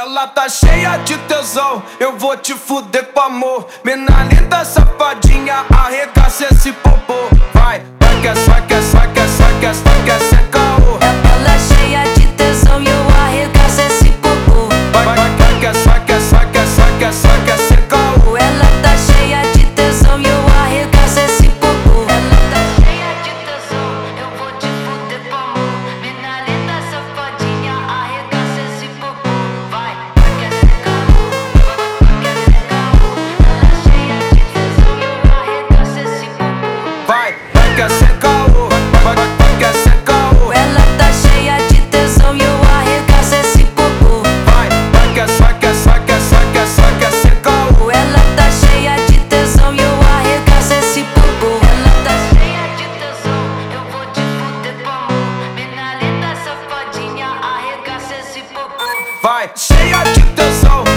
Ela tá cheia de tesão, eu vou te fuder com amor. Mina linda, safadinha, arregaça esse popô. Vai, vai que é, vai que é, vai que é, vai que é, vai que é sem caô. Ela cheia de tesão e eu arregaço esse popô. Vai, vai, vai que é, vai que é, vai que é, vai que é, vai que é sem caô. Ela tá cheia de tesão e eu arregaço esse popô. Ela tá cheia de tesão, eu vou te fuder com amor. Mina linda, safadinha, arregaça esse popô. Vai que é sem caô, vai que é sem caô. Ela cheia de tesão e eu arregaço esse popô. Vai, vai que é sem caô, vai, vai que é sem caô. Ela tá cheia de tesão e eu arregaço esse popô. Vai, vai que é, vai que é, vai que é, vai que é, vai que é sem caô. Ela tá cheia de tesão e eu arregaço esse popô. Ela tá cheia de tesão, eu vou te fuder com amor. Mina linda, safadinha, arregaça esse popô. Vai, cheia de tesão,